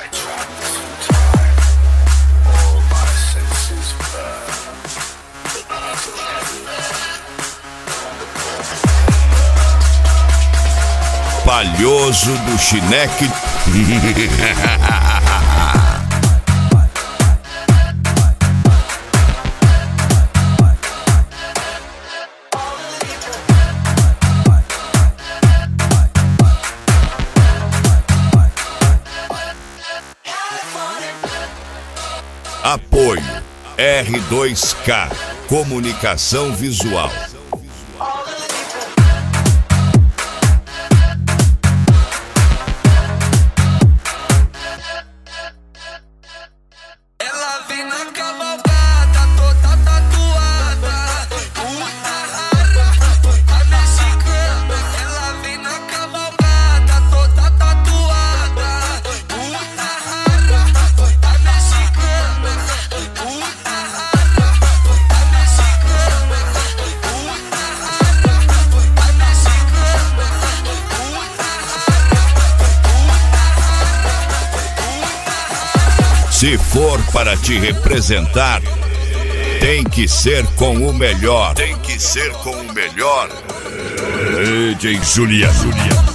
Palhoso do Chineque. Apoio R2K Comunicação Visual. Ela vem na cavalgada, toda tatuada, puta rara, a mexicana. Ela vem na cavalgada, toda tatuada, puta rara, a mexicana. Puta rara, a mexicana. Puta rara, a mexicana. Puta rara. Se for para te representar, tem que ser com o melhor. Tem que ser com o melhor. DJ Julia.